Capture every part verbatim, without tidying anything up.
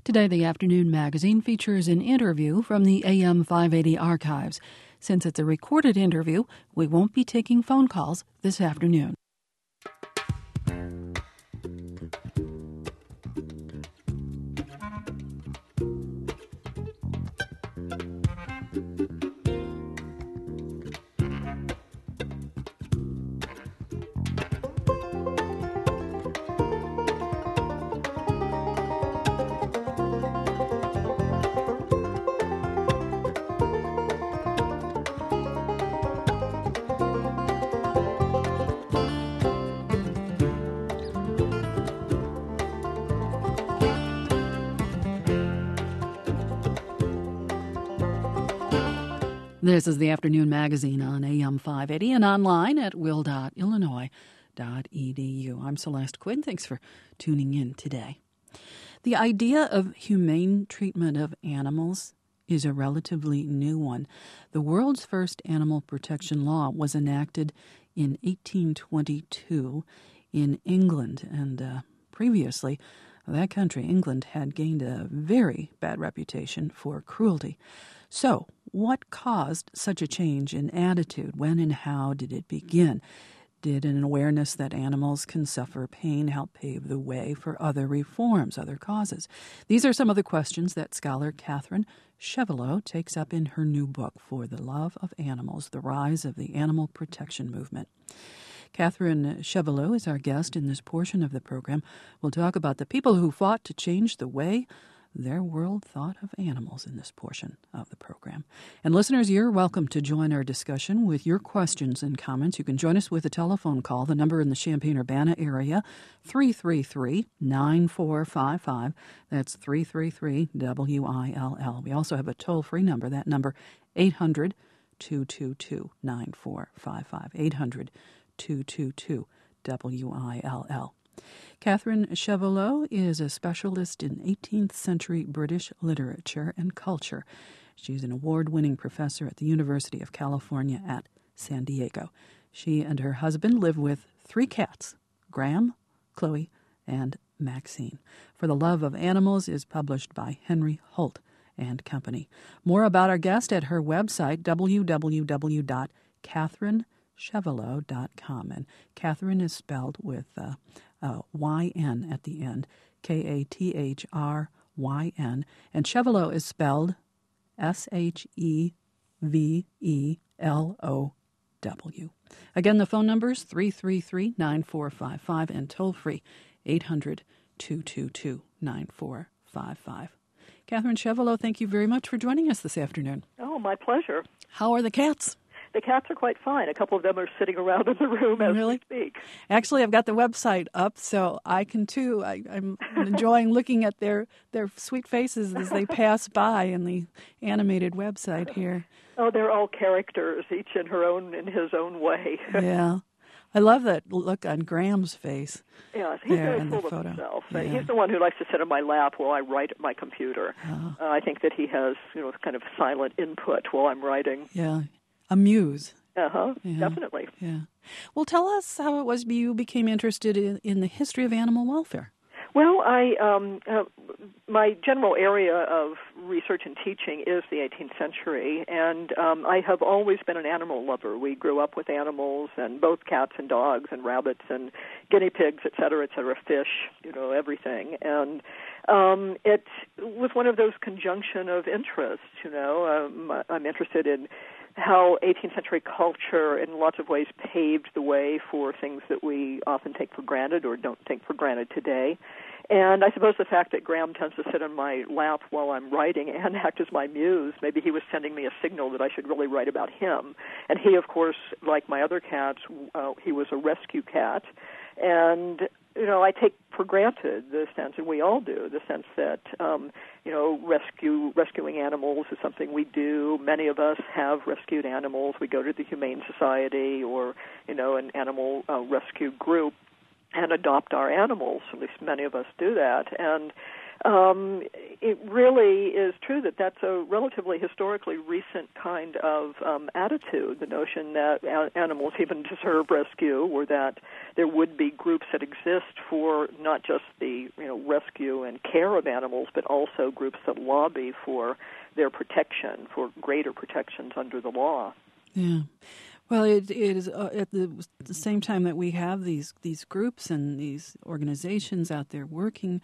Today, the Afternoon Magazine features an interview from the A M five eighty archives. Since it's a recorded interview, we won't be taking phone calls this afternoon. This is the Afternoon Magazine on A M five eighty and online at will dot illinois dot e d u. I'm Celeste Quinn. Thanks for tuning in today. The idea of humane treatment of animals is a relatively new one. The world's first animal protection law was enacted in eighteen twenty-two in England, and uh, previously that country, England, had gained a very bad reputation for cruelty. So, what caused such a change in attitude? When and how did it begin? Did an awareness that animals can suffer pain help pave the way for other reforms, other causes? These are some of the questions that scholar Catherine Chevallot takes up in her new book, For the Love of Animals, The Rise of the Animal Protection Movement. Catherine Chevallot is our guest in this portion of the program. We'll talk about the people who fought to change the way their world thought of animals in this portion of the program. And listeners, you're welcome to join our discussion with your questions and comments. You can join us with a telephone call. The number in the Champaign-Urbana area, three three three, nine four five five. That's three three three, W I L L. We also have a toll-free number. That number, eight hundred, two two two, nine four five five. eight hundred, two two two, W I L L. Catherine Chevallot is a specialist in eighteenth century British literature and culture. She's an award-winning professor at the University of California at San Diego. She and her husband live with three cats, Graham, Chloe, and Maxine. For the Love of Animals is published by Henry Holt and Company. More about our guest at her website, w w w dot catherine chevallot dot com. And Catherine is spelled with uh, uh, Y N at the end, K A T H R Y N. And Chevallot is spelled S H E V E L O W. Again, the phone number is three three three, nine four five five and toll-free eight hundred, two two two, nine four five five. Catherine Chevallot, thank you very much for joining us this afternoon. Oh, my pleasure. How are the cats? The cats are quite fine. A couple of them are sitting around in the room as really? we speak. Actually, I've got the website up, so I can too. I, I'm enjoying looking at their, their sweet faces as they pass by in the animated website here. Oh, they're all characters, each in her own, in his own way. Yeah. I love that look on Graham's face. Yes, he's very full of himself. Yeah. He's the one who likes to sit on my lap while I write at my computer. Oh. Uh, I think that he has, you know, kind of silent input while I'm writing. Yeah. A muse. Uh-huh, yeah. Definitely. Yeah. Well, tell us how it was you became interested in, in the history of animal welfare. Well, I um, uh, my general area of research and teaching is the eighteenth century, and um, I have always been an animal lover. We grew up with animals, and both cats and dogs and rabbits and guinea pigs, et cetera, et cetera, fish, you know, everything. And um, it was one of those conjunction of interests, you know. Um, I'm interested in how eighteenth century culture in lots of ways paved the way for things that we often take for granted or don't take for granted today. And I suppose the fact that Graham tends to sit on my lap while I'm writing and act as my muse, maybe he was sending me a signal that I should really write about him. And he, of course, like my other cats, uh, he was a rescue cat. And, you know, I take for granted the sense, and we all do, the sense that, um, you know, rescue rescuing animals is something we do. Many of us have rescued animals. We go to the Humane Society or, you know, an animal uh, rescue group and adopt our animals. At least many of us do that. And um, it really is true that that's a relatively historically recent kind of um, attitude, the notion that a- animals even deserve rescue, or that there would be groups that exist for not just the you know rescue and care of animals, but also groups that lobby for their protection, for greater protections under the law. Yeah. Well, it, it is uh, at the, the same time that we have these these groups and these organizations out there working,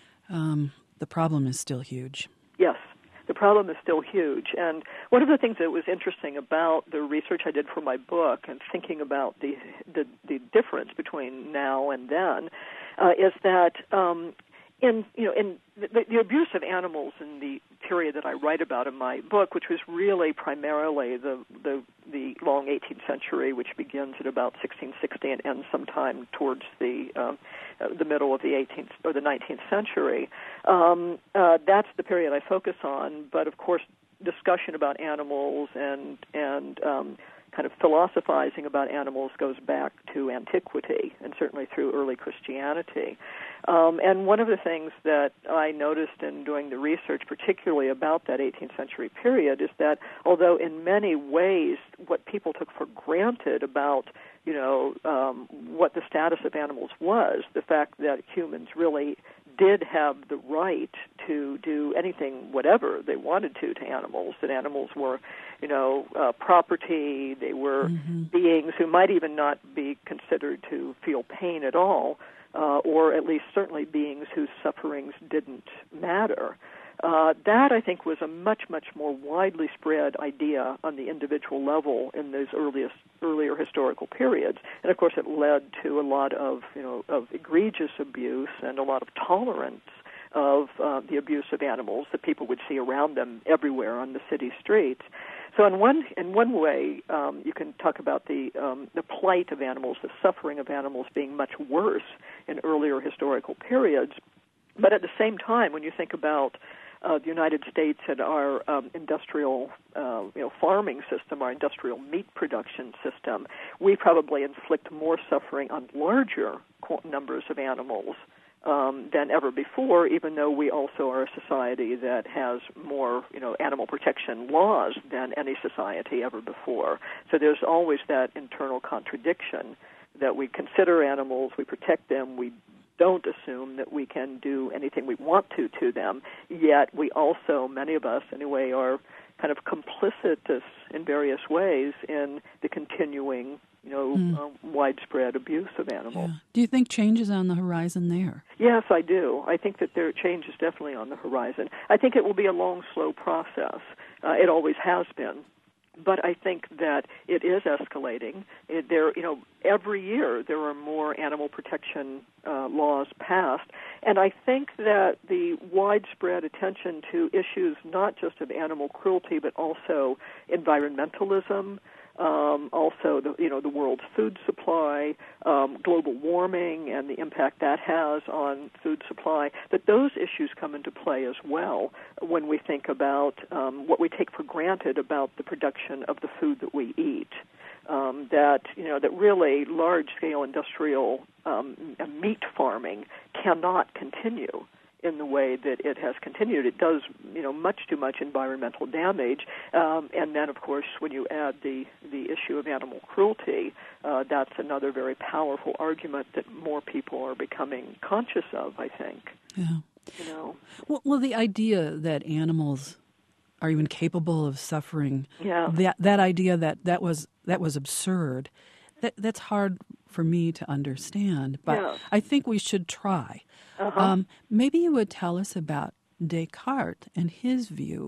um, the problem is still huge. Yes, the problem is still huge. And one of the things that was interesting about the research I did for my book and thinking about the the, the difference between now and then uh, is that um, in you know in the, the abuse of animals in the period that I write about in my book, which was really primarily the the, the long eighteenth century, which begins at about sixteen sixty and ends sometime towards the um, uh, the middle of the eighteenth or the nineteenth century. Um, uh, that's the period I focus on. But of course, discussion about animals and and um, kind of philosophizing about animals goes back to antiquity and certainly through early Christianity. Um, and one of the things that I noticed in doing the research, particularly about that eighteenth century period, is that although in many ways what people took for granted about, you know, um, what the status of animals was, the fact that humans really did have the right to do anything, whatever they wanted to, to animals, that animals were, you know, uh, property, they were mm-hmm. beings who might even not be considered to feel pain at all, uh, or at least certainly beings whose sufferings didn't matter. Uh, that, I think, was a much, much more widely spread idea on the individual level in those earliest, earlier historical periods. And, of course, it led to a lot of, you know, of egregious abuse and a lot of tolerance of uh, the abuse of animals that people would see around them everywhere on the city streets. So in one in one way, um, you can talk about the um, the plight of animals, the suffering of animals being much worse in earlier historical periods. But at the same time, when you think about Uh, the United States and our um, industrial, uh, you know, farming system, our industrial meat production system, we probably inflict more suffering on larger numbers of animals um, than ever before, even though we also are a society that has more, you know, animal protection laws than any society ever before. So there's always that internal contradiction that we consider animals, we protect them, we don't assume that we can do anything we want to to them, yet we also, many of us anyway, are kind of complicit in various ways in the continuing, you know, mm. uh, widespread abuse of animals. Yeah. Do you think change is on the horizon there? Yes, I do. I think that there change is definitely on the horizon. I think it will be a long, slow process. Uh, it always has been. But I think that it is escalating. It, there, you know, every year there are more animal protection uh, laws passed, and I think that the widespread attention to issues not just of animal cruelty but also environmentalism, um, also the you know the world's food supply, um, global warming, and the impact that has on food supply, that those issues come into play as well when we think about um, what we take for granted about the production of the food that we eat. Um, that you know that really large-scale industrial um, meat farming cannot continue in the way that it has continued. It does, you know, much too much environmental damage. Um, and then, of course, when you add the, the issue of animal cruelty, uh, that's another very powerful argument that more people are becoming conscious of, I think. Yeah. You know. Well, well the idea that animals are even capable of suffering, yeah. that that idea that that was that was absurd, that that's hard for me to understand. But yeah. I think we should try. Uh-huh. Um, maybe you would tell us about Descartes and his view.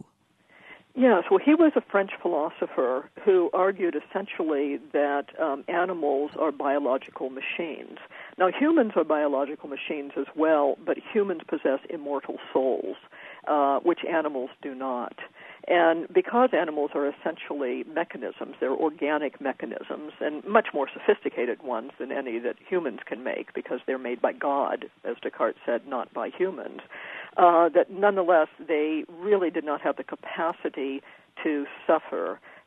Yes, well, he was a French philosopher who argued essentially that um, animals are biological machines. Now, humans are biological machines as well, but humans possess immortal souls, uh, which animals do not. And because animals are essentially mechanisms, they're organic mechanisms, and much more sophisticated ones than any that humans can make, because they're made by God, as Descartes said, not by humans, uh, that nonetheless they really did not have the capacity to suffer.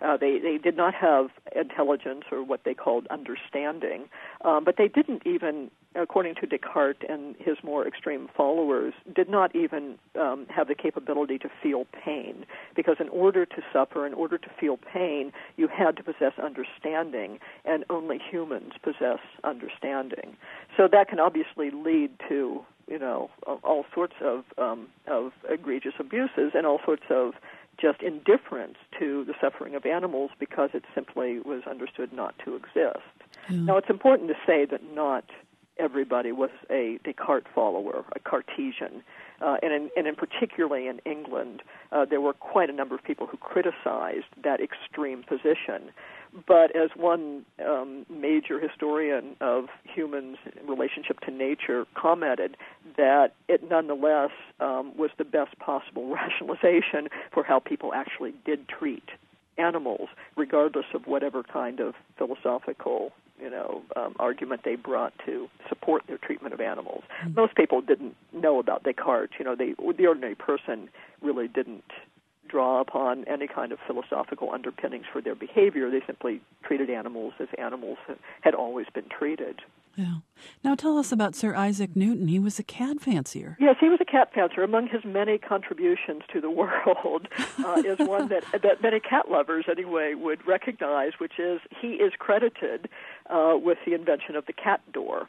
Uh, they, they did not have intelligence or what they called understanding, um, but they didn't even, according to Descartes and his more extreme followers, did not even um, have the capability to feel pain, because in order to suffer, in order to feel pain, you had to possess understanding, and only humans possess understanding. So that can obviously lead to, you know, all sorts of um, of egregious abuses and all sorts of just indifference to the suffering of animals because it simply was understood not to exist. Yeah. Now, it's important to say that not everybody was a Descartes follower, a Cartesian. Uh, and, in, and in particularly in England, uh, there were quite a number of people who criticized that extreme position. But as one um, major historian of humans' relationship to nature commented, that it nonetheless um, was the best possible rationalization for how people actually did treat animals, regardless of whatever kind of philosophical, you know, um, argument they brought to support their treatment of animals. Mm-hmm. Most people didn't know about Descartes. You know, they, the ordinary person really didn't draw upon any kind of philosophical underpinnings for their behavior. They simply treated animals as animals had always been treated. Yeah. Now tell us about Sir Isaac Newton. He was a cat fancier. Yes, he was a cat fancier. Among his many contributions to the world uh, is one that, that many cat lovers, anyway, would recognize, which is he is credited uh, with the invention of the cat door.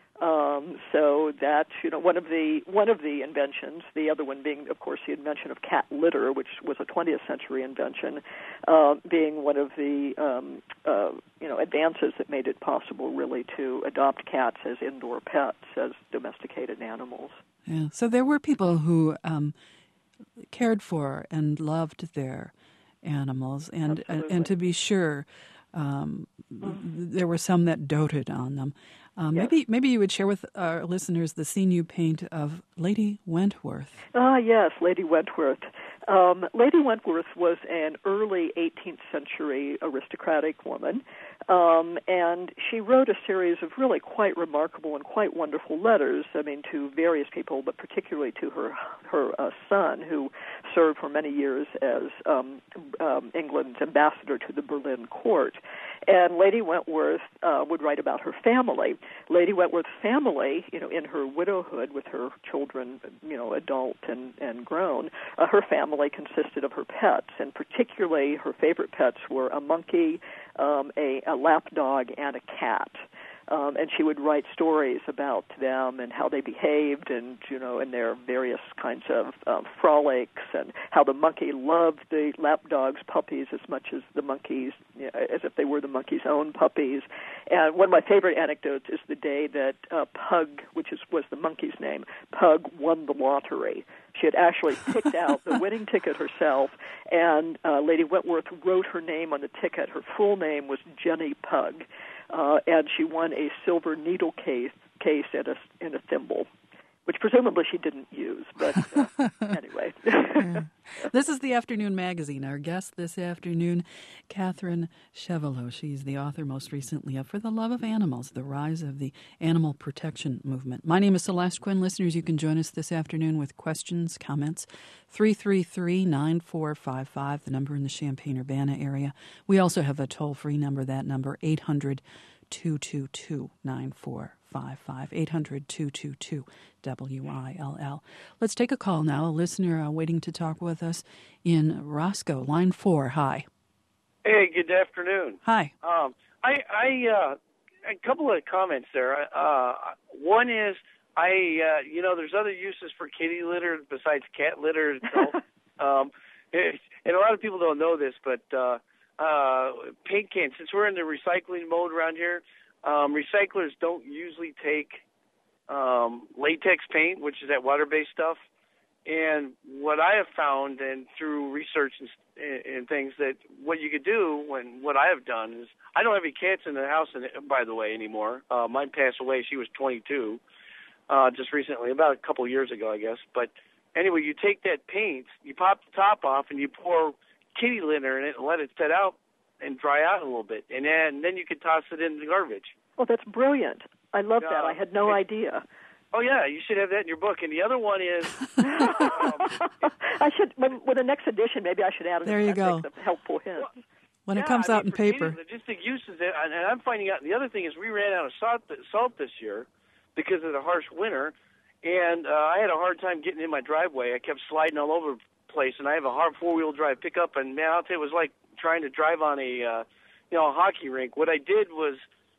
Um, so that's, you know, one of the one of the inventions. The other one being, of course, the invention of cat litter, which was a twentieth century invention, uh, being one of the um, uh, you know advances that made it possible, really, to adopt cats as indoor pets, as domesticated animals. Yeah. So there were people who um, cared for and loved their animals, and and, and to be sure, um, mm-hmm. there were some that doted on them. Um, yes. Maybe maybe you would share with our listeners the scene you paint of Lady Wentworth. Ah, yes, Lady Wentworth. Um, Lady Wentworth was an early eighteenth century aristocratic woman, um, and she wrote a series of really quite remarkable and quite wonderful letters, I mean, to various people, but particularly to her her uh, son, who served for many years as um, um, England's ambassador to the Berlin court. And Lady Wentworth uh, would write about her family. Lady Wentworth's family, you know, in her widowhood with her children, you know, adult and, and grown, uh, her family consisted of her pets, and particularly her favorite pets were a monkey, um, a, a lapdog, and a cat. Um, and she would write stories about them and how they behaved, and you know, and their various kinds of um, frolics, and how the monkey loved the lapdog's puppies as much as the monkeys, you know, as if they were the monkey's own puppies. And one of my favorite anecdotes is the day that uh, Pug, which is was the monkey's name, Pug won the lottery. She had actually picked out the winning ticket herself, and uh, Lady Wentworth wrote her name on the ticket. Her full name was Jenny Pug. Uh, and she won a silver needle case, case and a, and a thimble, which presumably she didn't use, but uh, anyway. Yeah. This is the Afternoon Magazine. Our guest this afternoon, Catherine Chevalot. She's the author most recently of For the Love of Animals, The Rise of the Animal Protection Movement. My name is Celeste Quinn. Listeners, you can join us this afternoon with questions, comments, three three three, nine four five five, the number in the Champaign-Urbana area. We also have a toll-free number, that number, eight hundred, two two two, nine four five five, eight hundred, two two two, W I L L. Let's take a call now. A listener uh, waiting to talk with us in Roscoe, line four. Hi. Hey, good afternoon. Hi. Um, I, I, uh, a couple of comments there. Uh, one is, I, uh, you know, there's other uses for kitty litter besides cat litter. So, um, it, and a lot of people don't know this, but uh, uh, paint cans, since we're in the recycling mode around here, um, recyclers don't usually take um, latex paint, which is that water-based stuff. And what I have found, and through research and, and things, that what you could do, when what I have done is, I don't have any cats in the house, in, by the way, anymore. Uh, mine passed away. She was twenty-two, uh, just recently, about a couple of years ago, I guess. But anyway, you take that paint, you pop the top off, and you pour kitty litter in it and let it set out and dry out a little bit. And then, then you could toss it in the garbage. Oh, that's brilliant. I love uh, that. I had no it, idea. Oh, yeah, you should have that in your book. And the other one is... um, I should, with the next edition, maybe I should add an there you go. of helpful hints. Well, when yeah, it comes I out mean, in for paper. Katie, logistic uses, and I'm finding out, the other thing is we ran out of salt, salt this year because of the harsh winter, and uh, I had a hard time getting in my driveway. I kept sliding all over the place, and I have a hard four-wheel drive pickup, and man, I'll tell you, it was like trying to drive on a, uh, you know, a hockey rink. What I did was,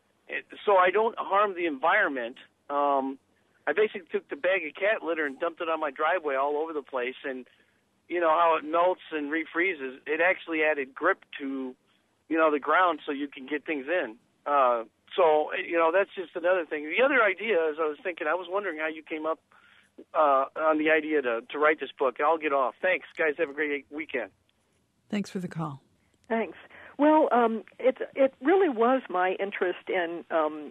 so I don't harm the environment, um, I basically took the bag of cat litter and dumped it on my driveway all over the place, and you know how it melts and refreezes. It actually added grip to, you know, the ground so you can get things in. Uh, so, you know, that's just another thing. The other idea is I was thinking, I was wondering how you came up uh, on the idea to, to write this book. I'll get off. Thanks, guys. Have a great weekend. Thanks for the call. Thanks. Well, um, it it really was my interest in um,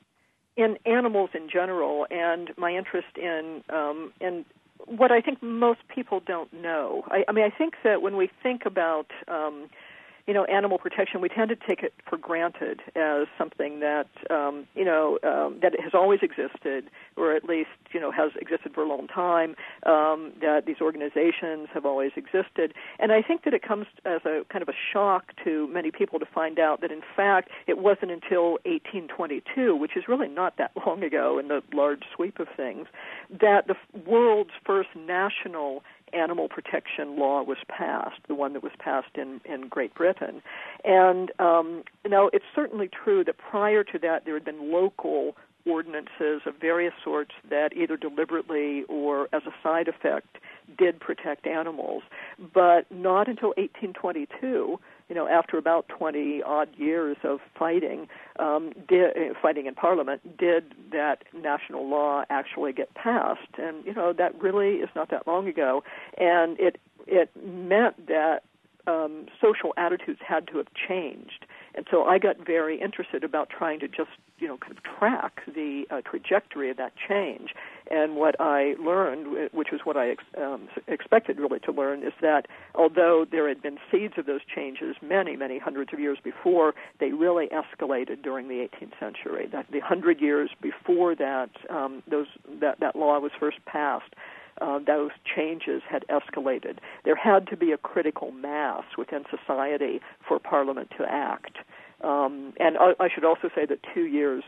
in animals in general, and my interest in um, in what I think most people don't know. I, I mean, I think that when we think about um, you know, animal protection, we tend to take it for granted as something that, um, you know, um, that has always existed, or at least, you know, has existed for a long time, um, that these organizations have always existed. And I think that it comes as a kind of a shock to many people to find out that, in fact, it wasn't until eighteen twenty-two, which is really not that long ago in the large sweep of things, that the world's first national animal protection law was passed, the one that was passed in, in Great Britain. And um, now it's certainly true that prior to that there had been local ordinances of various sorts that either deliberately or as a side effect did protect animals, but not until eighteen twenty-two, you know, after about twenty odd years of fighting, um, did, uh, fighting in Parliament, did that national law actually get passed. And, you know, that really is not that long ago. And it it meant that um, social attitudes had to have changed. And so I got very interested about trying to just, you know, kind of track the uh, trajectory of that change. And what I learned, which was what I ex- um, expected really to learn, is that although there had been seeds of those changes many, many hundreds of years before, they really escalated during the eighteenth century. That the hundred years before that, um, those that, that law was first passed, Uh, those changes had escalated. There had to be a critical mass within society for Parliament to act. Um, and I, I should also say that two years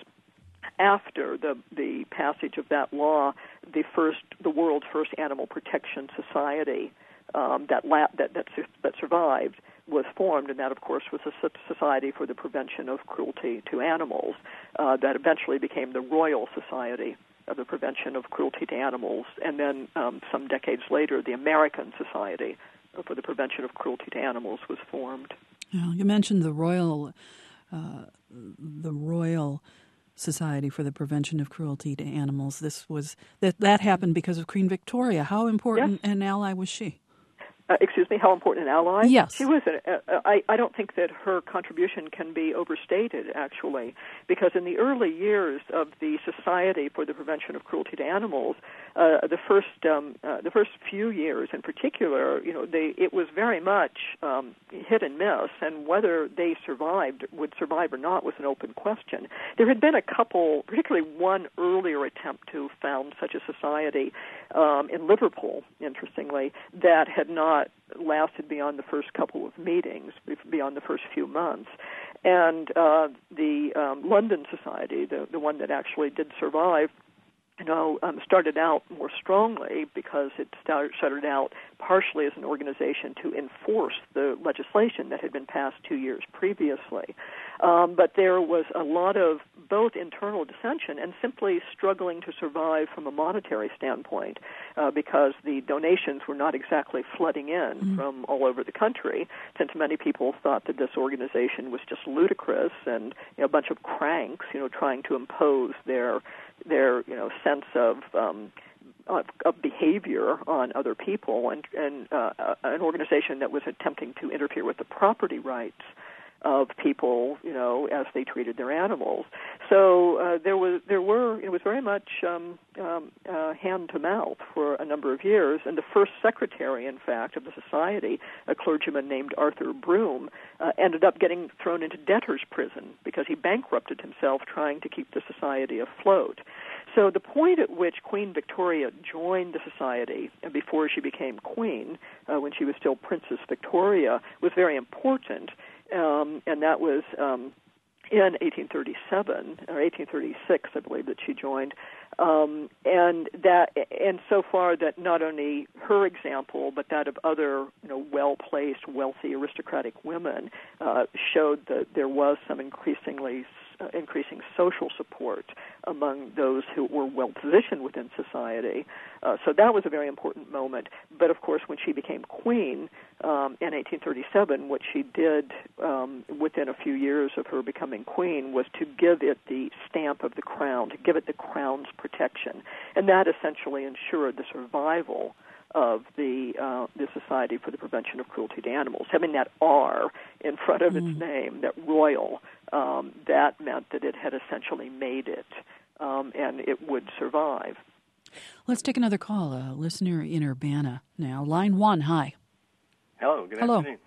after the, the passage of that law, the first, the world's first animal protection society um, that, la- that, that that survived was formed, and that, of course, was a Society for the Prevention of Cruelty to Animals uh, that eventually became the Royal Society of the Prevention of Cruelty to Animals, and then um, some decades later, the American Society for the Prevention of Cruelty to Animals was formed. Yeah, you mentioned the Royal, uh, the Royal Society for the Prevention of Cruelty to Animals. This was that that happened because of Queen Victoria. How important Yes. an ally was she? Uh, excuse me, how important an ally? Yes. She was. A, a, I, I don't think that her contribution can be overstated, actually, because in the early years of the Society for the Prevention of Cruelty to Animals, uh, the first um, uh, the first few years in particular, you know, they it was very much um, hit and miss, and whether they survived, would survive or not, was an open question. There had been a couple, particularly one earlier attempt to found such a society um, in Liverpool, interestingly, that had not lasted beyond the first couple of meetings, beyond the first few months. And uh, the um, London Society, the, the one that actually did survive, you know, um, started out more strongly because it started, started out partially as an organization to enforce the legislation that had been passed two years previously. Um, but there was a lot of both internal dissension and simply struggling to survive from a monetary standpoint uh, because the donations were not exactly flooding in mm-hmm. from all over the country, since many people thought that this organization was just ludicrous and you know, a bunch of cranks, you know, trying to impose their their you know sense of um, of, of behavior on other people, and and uh, an organization that was attempting to interfere with the property rights of people, you know, as they treated their animals. So uh, there was, there were, it was very much um, um, uh, hand to mouth for a number of years. And the first secretary, in fact, of the society, a clergyman named Arthur Broom, uh, ended up getting thrown into debtor's prison because he bankrupted himself trying to keep the society afloat. So the point at which Queen Victoria joined the society, and before she became queen, uh, when she was still Princess Victoria, was very important. um, and that was um, in eighteen thirty-seven or eighteen thirty-six, I believe, that she joined. Um, and that, and so far that not only her example, but that of other, you know, well-placed, wealthy, aristocratic women uh, showed that there was some increasingly uh, increasing social support among those who were well-positioned within society. Uh, so that was a very important moment. But of course, when she became queen um, in eighteen thirty-seven, what she did um, within a few years of her becoming queen was to give it the stamp of the crown, to give it the crown's protection, and that essentially ensured the survival of the uh, the Society for the Prevention of Cruelty to Animals. Having that R in front of mm. its name, that royal, um, that meant that it had essentially made it, um, and it would survive. Let's take another call. A listener in Urbana now. Line one, hi. Hello, good Hello. afternoon.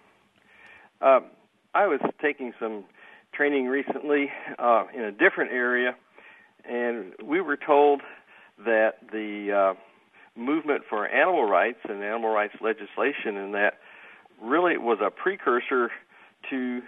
Uh, I was taking some training recently uh, in a different area, and we were told that the uh, movement for animal rights and animal rights legislation and that really was a precursor to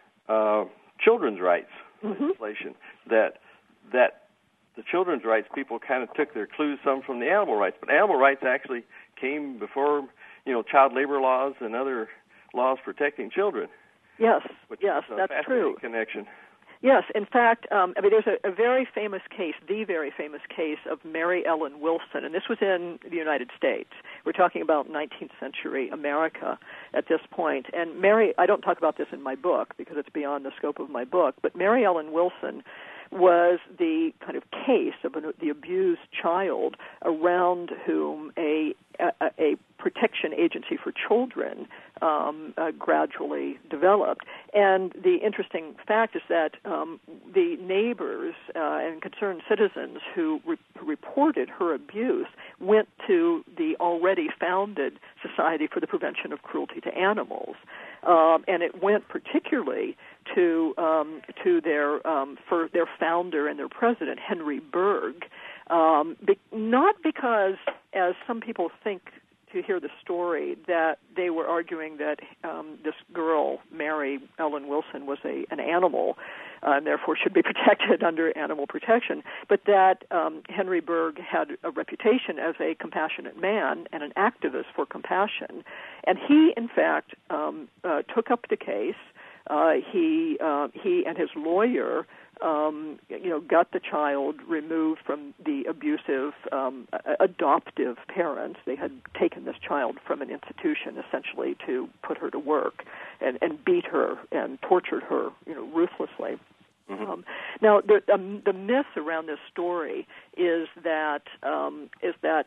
uh, children's rights mm-hmm. legislation, that that the children's rights people kind of took their clues some from the animal rights, but animal rights actually came before, you know, child labor laws and other laws protecting children. Yes, which yes, is a that's fascinating true. Connection. Yes, in fact, um, I mean, there's a, a very famous case, the very famous case of Mary Ellen Wilson, and this was in the United States. We're talking about nineteenth century America at this point. And Mary, I don't talk about this in my book because it's beyond the scope of my book, but Mary Ellen Wilson was the kind of case of an, the abused child around whom a, a, a protection agency for children um, uh, gradually developed. And the interesting fact is that um, the neighbors uh, and concerned citizens who, re- who reported her abuse went to the already founded Society for the Prevention of Cruelty to Animals. Um, and it went particularly to um, to their um, for their founder and their president, Henry Berg, um, be- not because, as some people think to hear the story, that they were arguing that um, this girl, Mary Ellen Wilson, was a an animal uh, and therefore should be protected under animal protection, but that um, Henry Berg had a reputation as a compassionate man and an activist for compassion. And he, in fact, um, uh, took up the case. Uh, he uh, he and his lawyer, um, you know, got the child removed from the abusive um, adoptive parents. They had taken this child from an institution essentially to put her to work, and, and beat her and tortured her, you know, ruthlessly. Mm-hmm. Um, now, the um, the myth around this story is that um, is that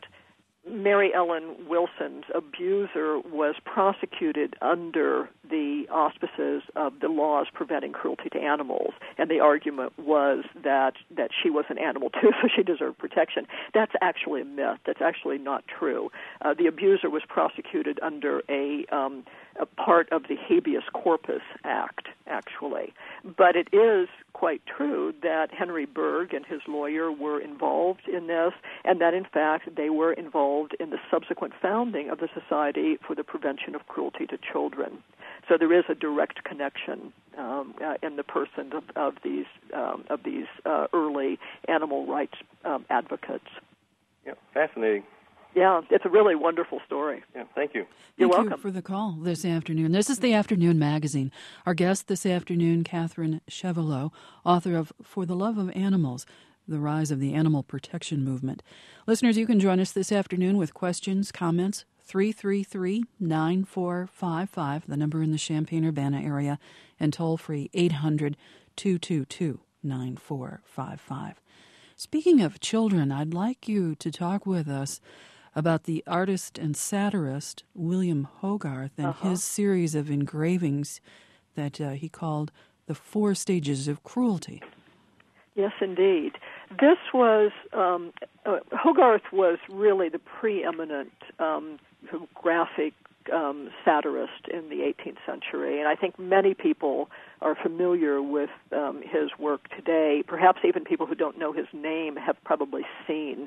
Mary Ellen Wilson's abuser was prosecuted under the auspices of the laws preventing cruelty to animals, and the argument was that, that she was an animal too, so she deserved protection. That's actually a myth. That's actually not true. Uh, the abuser was prosecuted under a, um, a part of the Habeas Corpus Act, actually. But it is quite true that Henry Berg and his lawyer were involved in this, and that, in fact, they were involved in the subsequent founding of the Society for the Prevention of Cruelty to Children. So there is a direct connection um, uh, in the person of, of these um, of these uh, early animal rights um, advocates. Yeah, fascinating. Yeah, it's a really wonderful story. Yeah, thank you. You're Thank welcome. you for the call this afternoon. This is the Afternoon Magazine. Our guest this afternoon, Catherine Chevalot, author of For the Love of Animals, The Rise of the Animal Protection Movement. Listeners, you can join us this afternoon with questions, comments, three three three, nine four five five, the number in the Champaign-Urbana area, and toll-free eight hundred, two two two, nine four five five. Speaking of children, I'd like you to talk with us about the artist and satirist William Hogarth and uh-huh. his series of engravings that uh, he called The Four Stages of Cruelty. Yes, indeed. This was, um, uh, Hogarth was really the preeminent um, graphic um, satirist in the eighteenth century, and I think many people are familiar with um, his work today. Perhaps even people who don't know his name have probably seen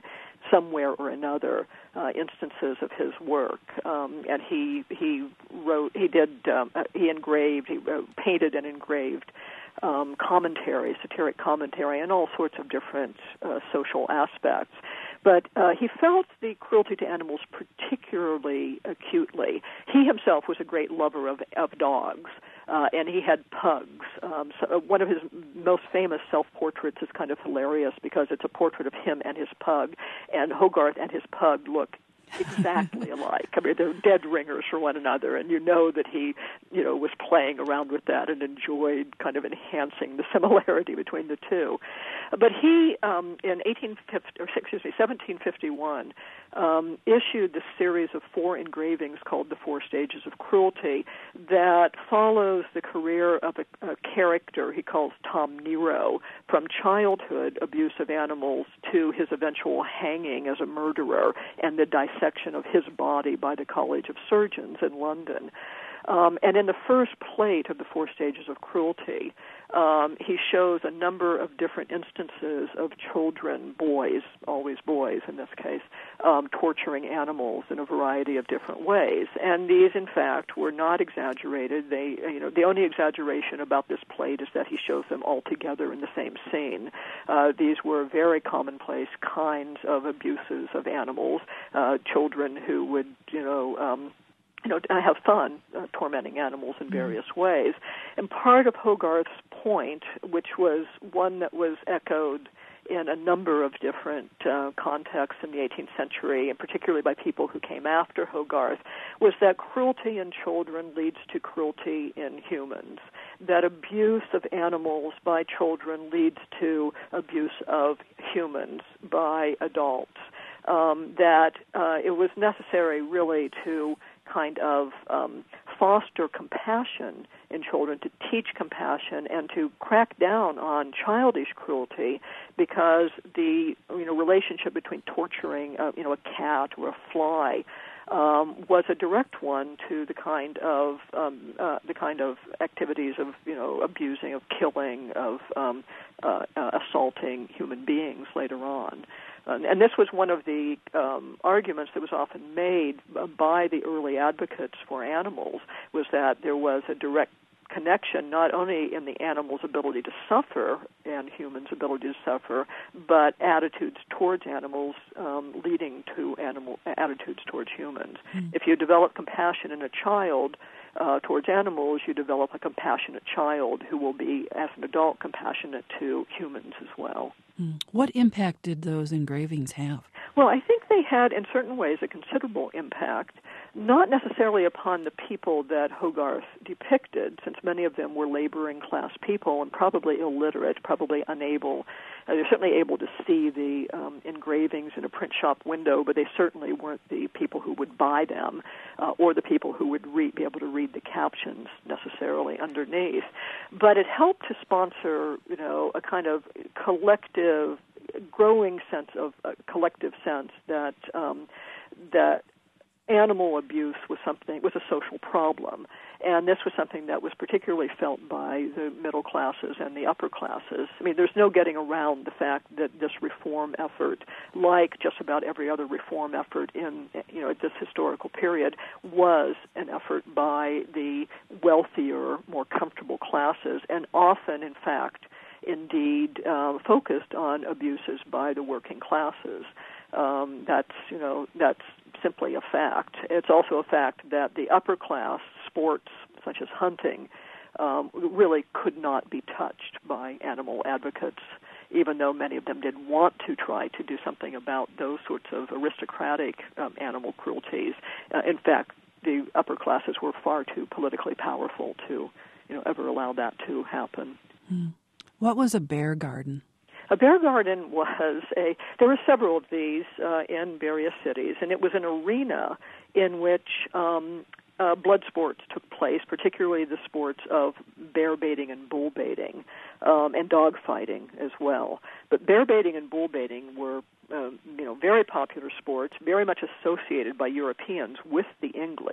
somewhere or another uh, instances of his work, um, and he he wrote, he did, um, uh, he engraved, he uh, painted and engraved um, commentary, satiric commentary, and all sorts of different uh, social aspects. But uh, he felt the cruelty to animals particularly acutely. He himself was a great lover of, of dogs, uh, and he had pugs. Um, so one of his most famous self-portraits is kind of hilarious because it's a portrait of him and his pug, and Hogarth and his pug look exactly alike. I mean, they're dead ringers for one another, and you know that he, you know, was playing around with that and enjoyed kind of enhancing the similarity between the two. But he, um, in eighteen fifty, or excuse me, seventeen fifty-one, um, issued this series of four engravings called The Four Stages of Cruelty that follows the career of a, a character he calls Tom Nero, from childhood abuse of animals to his eventual hanging as a murderer and the dissection of his body by the College of Surgeons in London. Um, and in the first plate of The Four Stages of Cruelty, um, he shows a number of different instances of children, boys, always boys in this case, um, torturing animals in a variety of different ways. And these, in fact, were not exaggerated. They, you know, the only exaggeration about this plate is that he shows them all together in the same scene. Uh, these were very commonplace kinds of abuses of animals, uh, children who would, you know, um, you know, have fun uh, tormenting animals in various mm. ways. And part of Hogarth's point, which was one that was echoed in a number of different uh, contexts in the eighteenth century, and particularly by people who came after Hogarth, was that cruelty in children leads to cruelty in humans, that abuse of animals by children leads to abuse of humans by adults, um, that uh, it was necessary really to kind of um, foster compassion in children, to teach compassion and to crack down on childish cruelty, because the you know relationship between torturing uh, you know a cat or a fly um, was a direct one to the kind of um, uh, the kind of activities of you know abusing, of killing, of um, uh, uh, assaulting human beings later on. And this was one of the um, arguments that was often made by the early advocates for animals, was that there was a direct connection not only in the animal's ability to suffer and humans' ability to suffer, but attitudes towards animals um, leading to animal attitudes towards humans. Mm. If you develop compassion in a child uh, towards animals, you develop a compassionate child who will be, as an adult, compassionate to humans as well. Mm. What impact did those engravings have? Well, I think they had, in certain ways, a considerable impact, not necessarily upon the people that Hogarth depicted, since many of them were laboring class people and probably illiterate, probably unable. Uh, they're certainly able to see the um, engravings in a print shop window, but they certainly weren't the people who would buy them uh, or the people who would read, be able to read the captions necessarily underneath. But it helped to sponsor, you know, a kind of collective, growing sense of a collective sense that um, that animal abuse was something was a social problem, and this was something that was particularly felt by the middle classes and the upper classes. I mean, there's no getting around the fact that this reform effort, like just about every other reform effort in you know at this historical period, was an effort by the wealthier, more comfortable classes, and often, in fact, indeed uh, focused on abuses by the working classes. Um, that's you know that's simply a fact. It's also a fact that the upper class sports, such as hunting, um, really could not be touched by animal advocates, even though many of them did want to try to do something about those sorts of aristocratic um, animal cruelties. Uh, in fact, the upper classes were far too politically powerful to you know ever allow that to happen. Hmm. What was a bear garden? A bear garden was a, there were several of these uh, in various cities, and it was an arena in which um, uh, blood sports took place, particularly the sports of bear baiting and bull baiting, um, and dog fighting as well. But bear baiting and bull baiting were uh, you know, very popular sports, very much associated by Europeans with the English.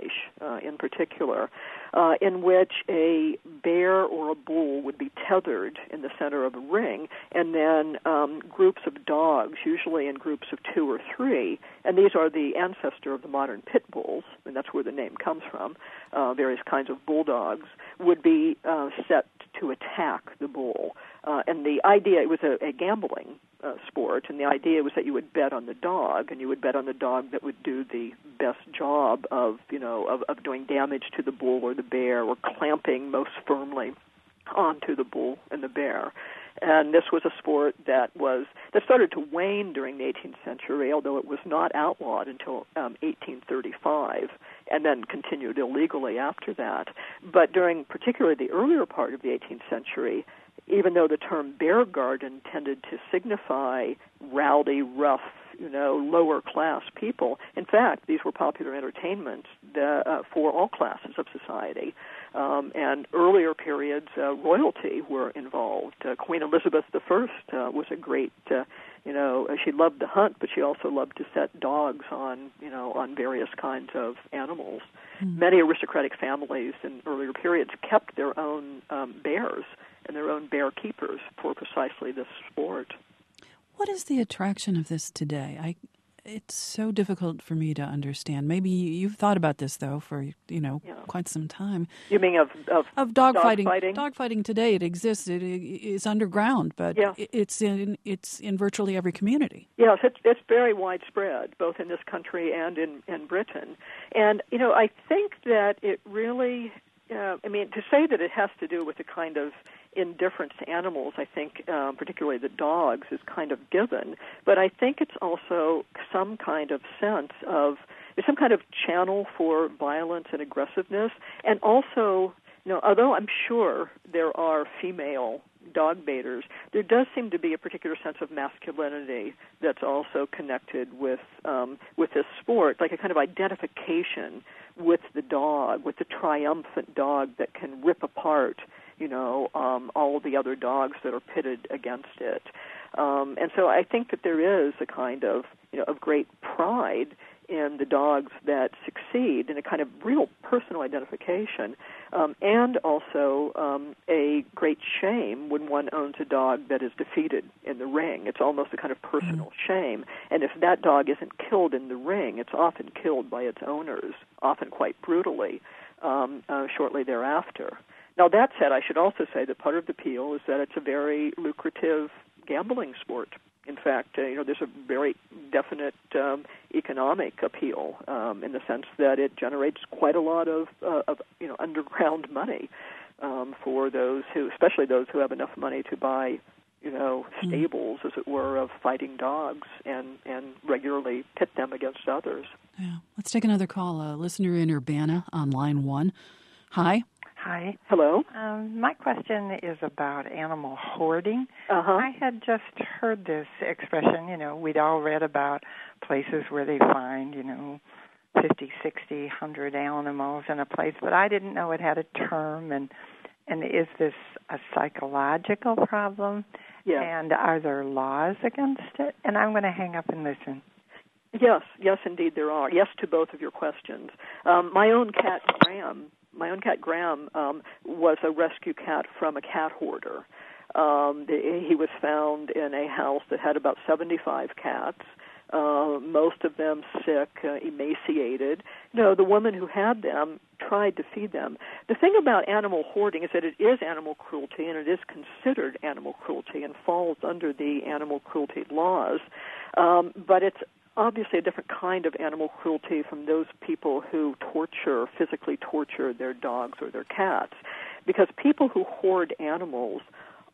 uh, in particular, uh, in which a bear or a bull would be tethered in the center of a ring, and then um, groups of dogs, usually in groups of two or three, and these are the ancestor of the modern pit bulls, and that's where the name comes from, uh, various kinds of bulldogs, would be uh, set to attack the bull. Uh, and the idea, it was a, a gambling uh, sport, and the idea was that you would bet on the dog, and you would bet on the dog that would do the best job of, you know, of, of doing damage to the bull or the bear, or clamping most firmly onto the bull and the bear. And this was a sport that was that started to wane during the eighteenth century, although it was not outlawed until um, eighteen thirty-five, and then continued illegally after that. But during particularly the earlier part of the eighteenth century, even though the term bear garden tended to signify rowdy, rough, you know, lower-class people, in fact, these were popular entertainments that, uh, for all classes of society. Um, and earlier periods, uh, royalty were involved. Uh, Queen Elizabeth the First uh, was a great, uh, you know, she loved to hunt, but she also loved to set dogs on, you know, on various kinds of animals. Mm-hmm. Many aristocratic families in earlier periods kept their own um, bears and their own bear keepers for precisely this sport. What is the attraction of this today? I, it's so difficult for me to understand. Maybe you've thought about this, though, for, you know, yeah. quite some time. You mean of of, of dog, dog fighting? fighting? Dog fighting today, it exists. It is underground, but yeah. it's in it's in virtually every community. Yes, it's it's very widespread, both in this country and in, in Britain. And, you know, I think that it really, uh, I mean, to say that it has to do with a kind of indifference to animals, I think, um, particularly the dogs, is kind of given. But I think it's also some kind of sense of, there's some kind of channel for violence and aggressiveness. And also, you know, although I'm sure there are female dog baiters, there does seem to be a particular sense of masculinity that's also connected with um, with this sport, like a kind of identification with the dog, with the triumphant dog that can rip apart, you know, um, all of the other dogs that are pitted against it. Um, and so I think that there is a kind of, you know, of great pride in the dogs that succeed, and a kind of real personal identification, um, and also um, a great shame when one owns a dog that is defeated in the ring. It's almost a kind of personal mm. shame. And if that dog isn't killed in the ring, it's often killed by its owners, often quite brutally, um, uh, shortly thereafter. Now, that said, I should also say that part of the appeal is that it's a very lucrative gambling sport. In fact, uh, you know, there's a very definite um, economic appeal um, in the sense that it generates quite a lot of, uh, of you know, underground money um, for those who, especially those who have enough money to buy, you know, stables, mm. as it were, of fighting dogs and, and regularly pit them against others. Yeah. Let's take another call. A listener in Urbana on line one. Hi. Hi. Hello. Um, my question is about animal hoarding. Uh-huh. I had just heard this expression, you know, we'd all read about places where they find, you know, fifty, sixty, one hundred animals in a place, but I didn't know it had a term. And, and is this a psychological problem? Yeah. And are there laws against it? And I'm going to hang up and listen. Yes, yes, indeed there are. Yes to both of your questions. Um, my own cat, Graham, My own cat, Graham, um, was a rescue cat from a cat hoarder. Um, the, he was found in a house that had about seventy-five cats, uh, most of them sick, uh, emaciated. No, the woman who had them tried to feed them. The thing about animal hoarding is that it is animal cruelty, and it is considered animal cruelty and falls under the animal cruelty laws, um, but it's obviously a different kind of animal cruelty from those people who torture, physically torture their dogs or their cats. Because people who hoard animals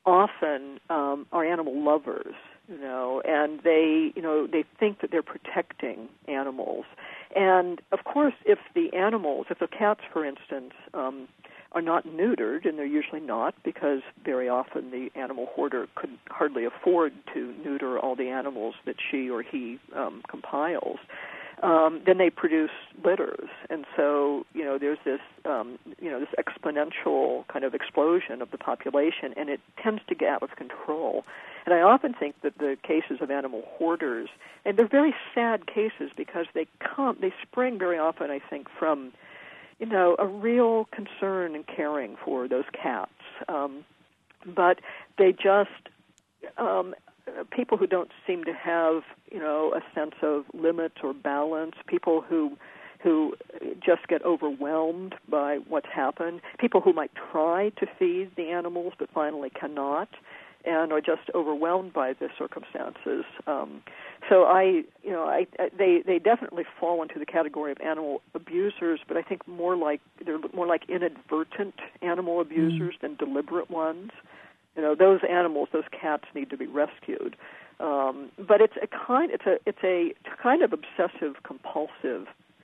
often um, are animal lovers, you know, and they, you know, they think that they're protecting animals. And, of course, if the animals, if the cats, for instance, um, are not neutered, and they're usually not, because very often the animal hoarder could hardly afford to neuter all the animals that she or he um, compiles, um, then they produce litters. And so, you know, there's this, um, you know, this exponential kind of explosion of the population, and it tends to get out of control. And I often think that the cases of animal hoarders, and they're very sad cases because they come, they spring very often, I think, from you know, a real concern and caring for those cats. Um, but they just, um, people who don't seem to have, you know, a sense of limit or balance, people who who just get overwhelmed by what's happened, people who might try to feed the animals but finally cannot, and are just overwhelmed by the circumstances. Um, so I, you know, I, I they they definitely fall into the category of animal abusers, but I think more like they're more like inadvertent animal abusers mm. than deliberate ones. You know, those animals, those cats, need to be rescued. Um, but it's a kind, it's a it's a kind of obsessive compulsive.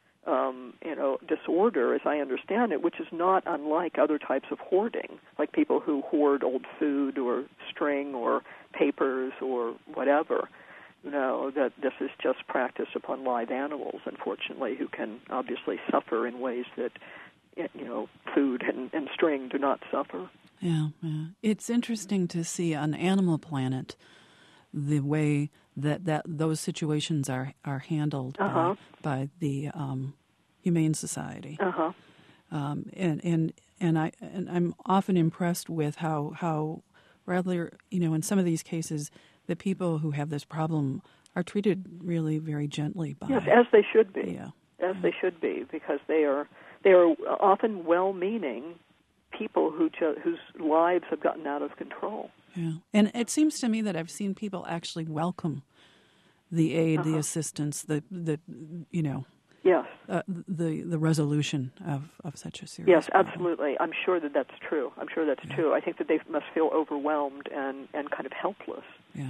Um, you know, disorder, as I understand it, which is not unlike other types of hoarding, like people who hoard old food or string or papers or whatever. You know, that this is just practice upon live animals, unfortunately, who can obviously suffer in ways that, you know, food and, and string do not suffer. Yeah, yeah. It's interesting to see on Animal Planet the way that, that those situations are, are handled uh-huh. by, by the um, Humane Society. Uh-huh. Um, and, and and I and I'm often impressed with how how rather, you know, in some of these cases, the people who have this problem are treated really very gently by. Yes, as they should be. Yeah. As yeah. they should be, because they are they are often well-meaning people who ju- whose lives have gotten out of control. Yeah, and it seems to me that I've seen people actually welcome the aid, uh-huh. the assistance, the the you know, yes, uh, the the resolution of, of such a serious. Yes, problem. absolutely. I'm sure that that's true. I'm sure that's yeah. true. I think that they must feel overwhelmed and, and kind of helpless. Yeah.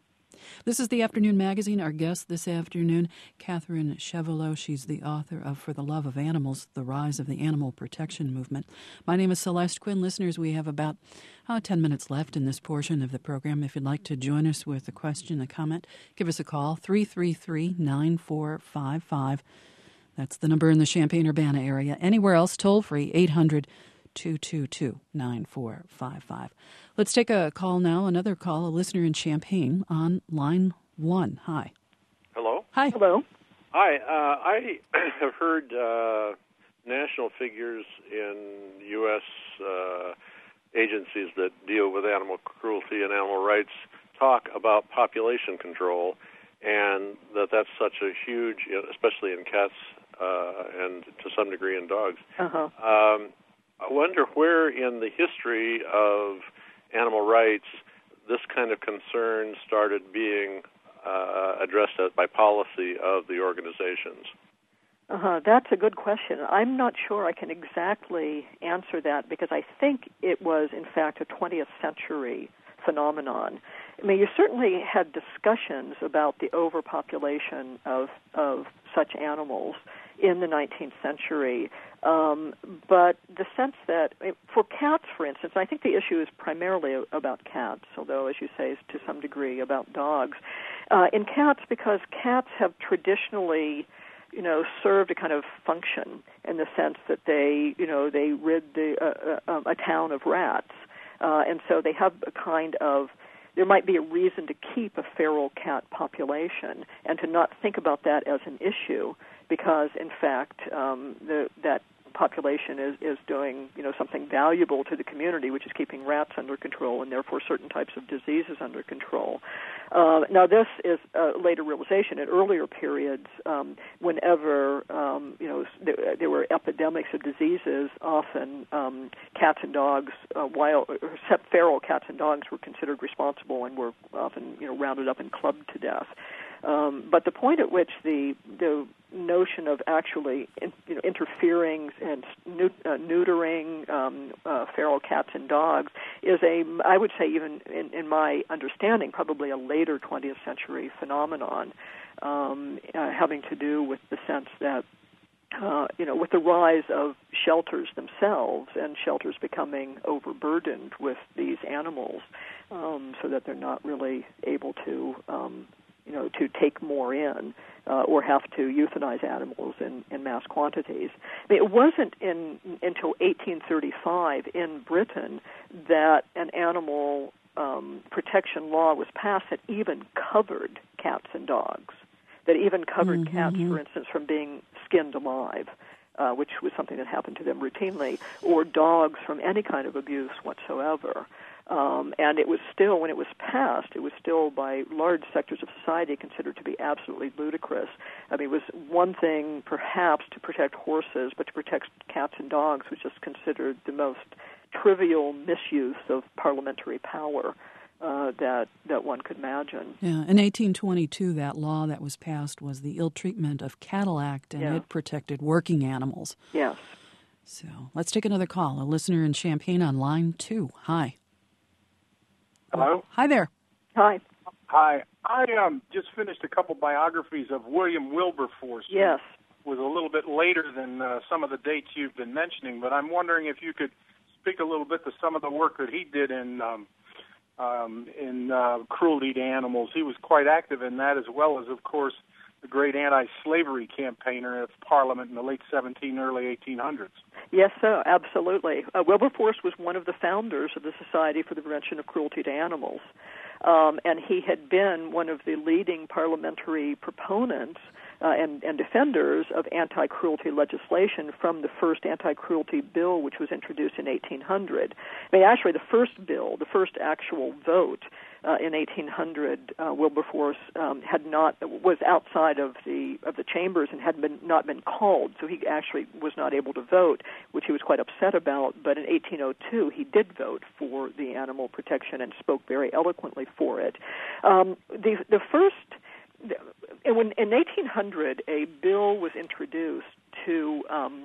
This is the Afternoon Magazine. Our guest this afternoon, Catherine Chevallot. She's the author of For the Love of Animals, The Rise of the Animal Protection Movement. My name is Celeste Quinn. Listeners, we have about oh, ten minutes left in this portion of the program. If you'd like to join us with a question, a comment, give us a call, three three three, nine four five five. That's the number in the Champaign-Urbana area. Anywhere else, toll-free, eight hundred, two two two, nine four five five. Let's take a call now, another call, a listener in Champaign on line one. Hi. Hello? Hi. Hello. Hi. Uh, I have heard uh, national figures in U S uh, agencies that deal with animal cruelty and animal rights talk about population control, and that that's such a huge, especially in cats uh, and to some degree in dogs. Uh-huh. Um, I wonder where in the history of animal rights this kind of concern started being uh, addressed by policy of the organizations. Uh-huh. That's a good question. I'm not sure I can exactly answer that because I think it was, in fact, a twentieth century phenomenon. I mean, you certainly had discussions about the overpopulation of of such animals in the nineteenth century, um, but the sense that, for cats, for instance, I think the issue is primarily about cats, although, as you say, to some degree about dogs. Uh, in cats, because cats have traditionally, you know, served a kind of function in the sense that they, you know, they rid the uh, uh, a town of rats, uh, and so they have a kind of, there might be a reason to keep a feral cat population and to not think about that as an issue, because in fact um, the, that population is, is doing, you know, something valuable to the community, which is keeping rats under control and therefore certain types of diseases under control. Uh, now, this is a later realization. In earlier periods, um, whenever um, you know there, there were epidemics of diseases, often um, cats and dogs, uh, wild, except feral cats and dogs, were considered responsible and were often, you know, rounded up and clubbed to death. Um, but the point at which the the notion of actually in, you know, interfering and neut- uh, neutering um, uh, feral cats and dogs is a, I would say, even in, in my understanding, probably a later twentieth century phenomenon, um, uh, having to do with the sense that, uh, you know, with the rise of shelters themselves and shelters becoming overburdened with these animals, um, so that they're not really able to um, you know, to take more in uh, or have to euthanize animals in, in mass quantities. I mean, it wasn't in, until eighteen thirty-five in Britain that an animal um, protection law was passed that even covered cats and dogs, that even covered mm-hmm. cats, for instance, from being skinned alive. uh, which was something that happened to them routinely, or dogs from any kind of abuse whatsoever. Um, and it was still, when it was passed, it was still by large sectors of society considered to be absolutely ludicrous. I mean, it was one thing perhaps to protect horses, but to protect cats and dogs was just considered the most trivial misuse of parliamentary power uh, that that one could imagine. Yeah, in eighteen twenty-two, that law that was passed was the Ill Treatment of Cattle Act, and yeah. it protected working animals. Yes. So let's take another call. A listener in Champaign on line two. Hi. Hello? Hi there. Hi. Hi. I um, just finished a couple biographies of William Wilberforce. Yes. It was a little bit later than uh, some of the dates you've been mentioning, but I'm wondering if you could speak a little bit to some of the work that he did in um, um, in uh, cruelty to animals. He was quite active in that, as well as, of course, the great anti-slavery campaigner of Parliament in the late seventeen, early eighteen hundreds. Yes, sir, absolutely. Uh, Wilberforce was one of the founders of the Society for the Prevention of Cruelty to Animals, um, and he had been one of the leading parliamentary proponents uh, and, and defenders of anti-cruelty legislation from the first anti-cruelty bill, which was introduced in eighteen hundred. I mean, actually, the first bill, the first actual vote, Uh, in eighteen hundred, uh, Wilberforce um, had not was outside of the of the chambers and had been not been called, so he actually was not able to vote, which he was quite upset about. But in eighteen oh two, he did vote for the animal protection and spoke very eloquently for it. Um, the the first, when in eighteen hundred, a bill was introduced to um,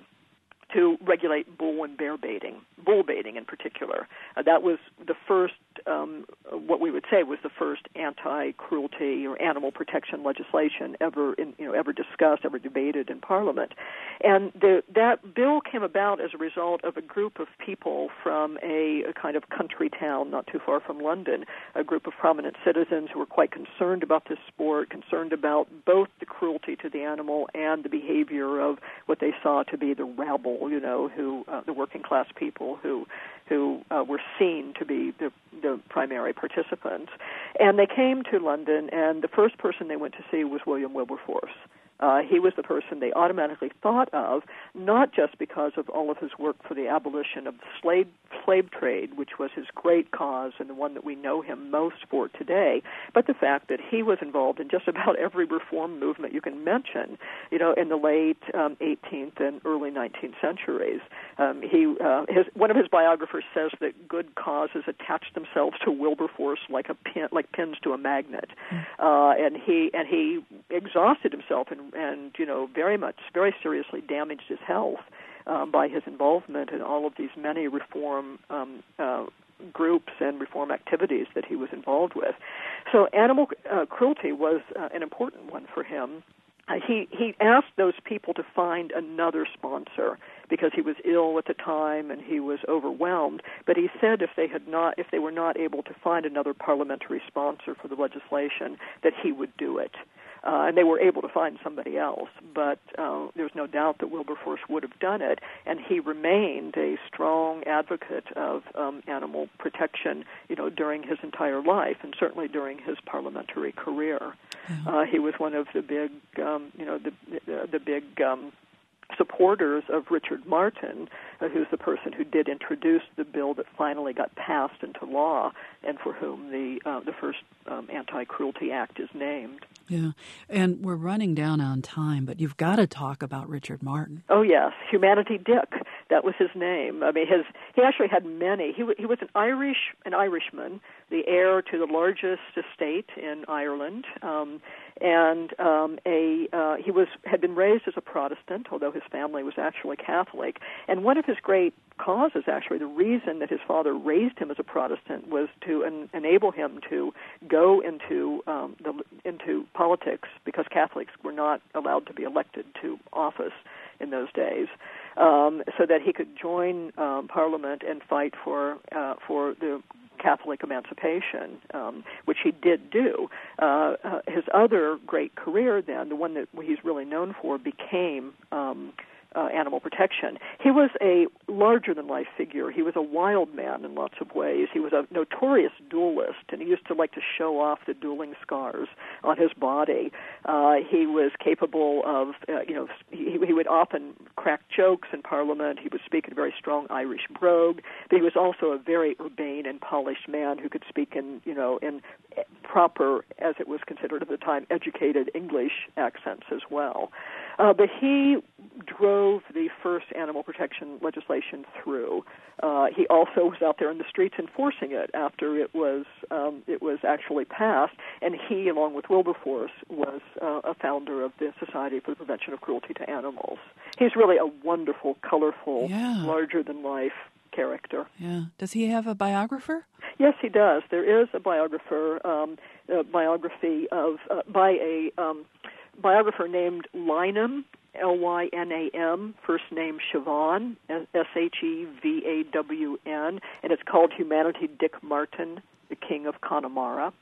to regulate bull and bear baiting, bull baiting in particular. Uh, that was the first, um, what we would say was the first anti-cruelty or animal protection legislation ever, in, you know, ever discussed, ever debated in Parliament. And the, that bill came about as a result of a group of people from a, a kind of country town not too far from London, a group of prominent citizens who were quite concerned about this sport, concerned about both the cruelty to the animal and the behavior of what they saw to be the rabble, you know, who uh, the working class people who who uh, were seen to be the, the primary participants. And they came to London, and the first person they went to see was William Wilberforce. Uh, he was the person they automatically thought of, not just because of all of his work for the abolition of the slave, slave trade, which was his great cause and the one that we know him most for today, but the fact that he was involved in just about every reform movement you can mention, you know, in the late um, eighteenth and early nineteenth centuries. Um, he, uh, his, one of his biographers says that good causes attached themselves to Wilberforce like a pin, like pins to a magnet, mm. uh, and he and he exhausted himself and and, you know, very much, very seriously damaged his health um, by his involvement in all of these many reform um, uh, groups and reform activities that he was involved with. So animal uh, cruelty was uh, an important one for him. Uh, he, he asked those people to find another sponsor because he was ill at the time and he was overwhelmed. But he said if they had not, if they were not able to find another parliamentary sponsor for the legislation, that he would do it. Uh, and they were able to find somebody else, but uh, there's no doubt that Wilberforce would have done it, and he remained a strong advocate of um, animal protection, you know, during his entire life, and certainly during his parliamentary career. Mm-hmm. Uh, he was one of the big, um, you know, the the, the big um, supporters of Richard Martin, uh, who's the person who did introduce the bill that finally got passed into law, and for whom the uh, the first um, Anti-Cruelty Act is named. Yeah, and we're running down on time, but you've got to talk about Richard Martin. Oh yes, Humanity Dick. That was his name. I mean, his he actually had many. He w- he was an Irish an Irishman, the heir to the largest estate in Ireland, um, and um, a uh, he was had been raised as a Protestant, although his family was actually Catholic. And one of his great causes, actually, the reason that his father raised him as a Protestant was to en- enable him to go into um, the into politics, because Catholics were not allowed to be elected to office in those days, um, so that he could join um, Parliament and fight for uh, for the Catholic emancipation, um, which he did do. Uh, uh, his other great career then, the one that he's really known for, became um, uh, animal protection. He was a larger-than-life figure. He was a wild man in lots of ways. He was a notorious duelist, and he used to like to show off the dueling scars on his body. Uh, he was capable of, uh, you know, he, he would often crack jokes in Parliament. He would speak in a very strong Irish brogue, but he was also a very urbane and polished man who could speak in, you know, in proper, as it was considered at the time, educated English accents as well. Uh, but he drove the first animal protection legislation through. Uh, he also was out there in the streets enforcing it after it was um, it was actually passed. And he, along with Wilberforce, was uh, a founder of the Society for the Prevention of Cruelty to Animals. He's really a wonderful, colorful, yeah. larger-than-life character. Yeah. Does he have a biographer? Yes, he does. There is a biographer, um, a biography of uh, by a um, biographer named Lynam, L Y N A M, first name Siobhan, S H E V A W N, and it's called Humanity Dick Martin, the King of Connemara.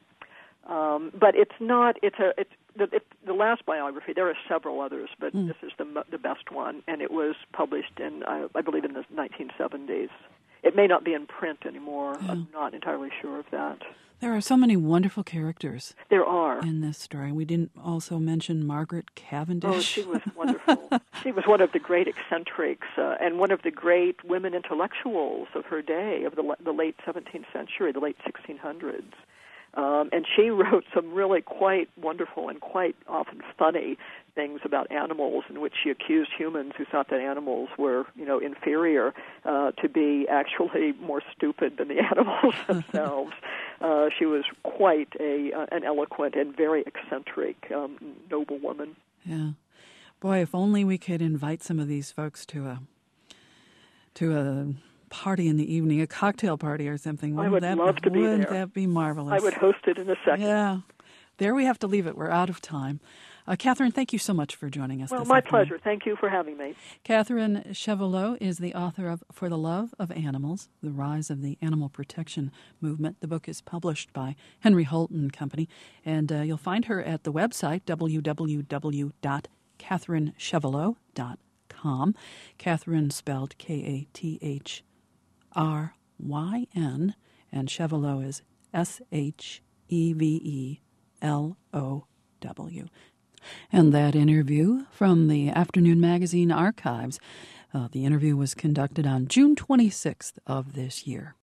Um, but it's not. It's a. It's the, it, the last biography. There are several others, but mm. this is the the best one, and it was published in, I, I believe, in the nineteen seventies. It may not be in print anymore. Yeah. I'm not entirely sure of that. There are so many wonderful characters. There are. In this story. We didn't also mention Margaret Cavendish. Oh, she was wonderful. She was one of the great eccentrics uh, and one of the great women intellectuals of her day, of the, the late seventeenth century, the late sixteen hundreds. Um, and she wrote some really quite wonderful and quite often funny things about animals, in which she accused humans who thought that animals were, you know, inferior uh, to be actually more stupid than the animals themselves. Uh, she was quite a uh, an eloquent and very eccentric, um, noble woman. Yeah, boy, if only we could invite some of these folks to a to a. party in the evening, a cocktail party or something. Wouldn't I would that, love to be wouldn't there. That be marvelous? I would host it in a second. Yeah. There we have to leave it. We're out of time. Uh, Catherine, thank you so much for joining us well, this my afternoon. pleasure. Thank you for having me. Catherine Chevalot is the author of For the Love of Animals, The Rise of the Animal Protection Movement. The book is published by Henry Holt and Company, and uh, you'll find her at the website, w w w dot catherine chevalot dot com. Catherine spelled K A T H R Y N, and Chevalot is S H E V E L O W. And that interview from the Afternoon Magazine archives, uh, the interview was conducted on June twenty-sixth of this year.